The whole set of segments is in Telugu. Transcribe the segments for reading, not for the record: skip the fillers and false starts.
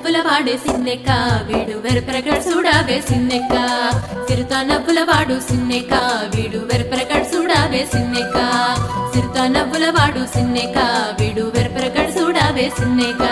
నవ్వుల వాడే సిన్నెక్క వీడు వెరపెరగడు చూడావే సిన్నెక్క సిరుత నవ్వుల వాడు సిన్నెక్క వీడు వెరపెరగడు చూడావే సిన్నెక్క సిరుత నవ్వుల వాడు సిన్నెక్క వీడు వెరపెరగడు చూడావే సిన్నెక్క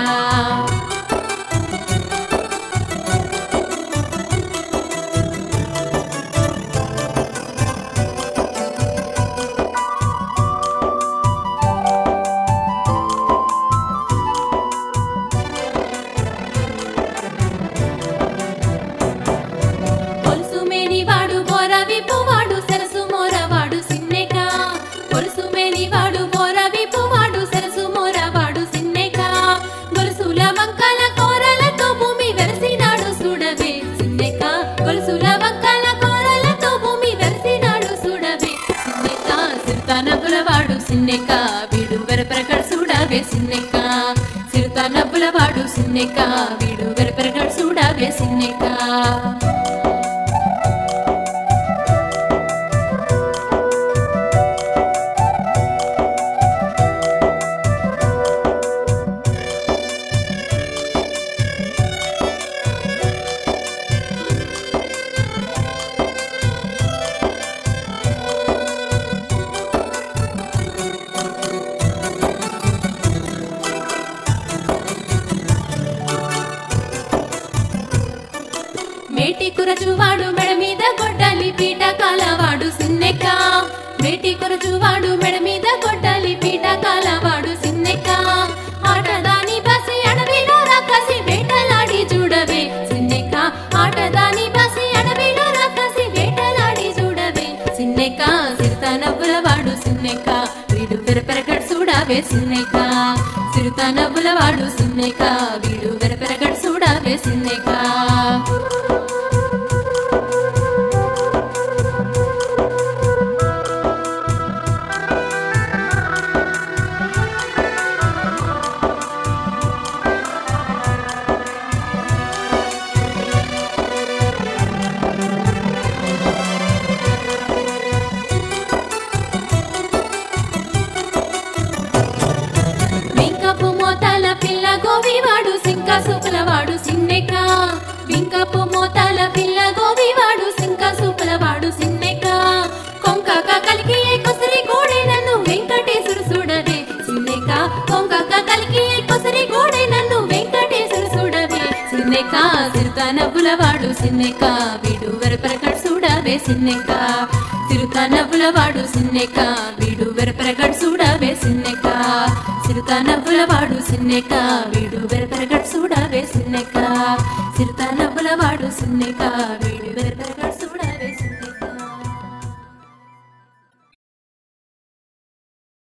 సిన్నెక్క వీడు వెరపెరగడు చూడావే సిన్నెక్క సిరుత నవ్వుల వాడు సిన్నెక్క వీడు వెరపెరగడు చూడావే సిన్నెక్క మేటి కురచువాడు మెడ మీద గొడ్డలి పీట కాలవాడు సిన్నెక్క మేటి కురచువాడు మెడ మీద గొడ్డలి పీట కాలవాడు సిన్నెక్క ఆటదాని బసి అడవిలో రాకసి వేటలాడి చూడవే సిన్నెక్క ఆటదాని బసి అడవిలో రాకసి వేటలాడి చూడవే సిన్నెక్క సిరుత నవ్వుల వాడు సిన్నెక్క వీడు వెరపెరగడు చూడావే సిన్నెక్క సిరుత నవ్వుల వాడు సిన్నెక్క వీడు వెరపెరగడు చూడావే సిన్నెక్క గోవివాడు సింక సూపులవాడు సిన్నెక్క వింకపు మోతాల పిల్ల గోవివాడు సింక సూపులవాడు సిన్నెక్క కొంకక కలికి కొసరి గోడే నన్ను వెంకటేశ్వరు చూడవే సిన్నెక్క కొంకక కలికి కొసరి గోడే నన్ను వెంకటేశ్వరు చూడవే సిన్నెక్క సిరుత నవ్వుల వాడు సిన్నెక్క వీడు వెరపెరగడు చూడవే సిన్నెక్క సిరుత నవ్వుల వాడు సిన్నెక్క వీడు వెరపెరగడు చూడవే సిన్నెక్క సిరుత నవ్వుల వాడు సిన్నెక్క వీడు వెరపెరగడు చూడవే సిన్నెక్క సిరుత నవ్వుల వాడు సిన్నెక్క వీడు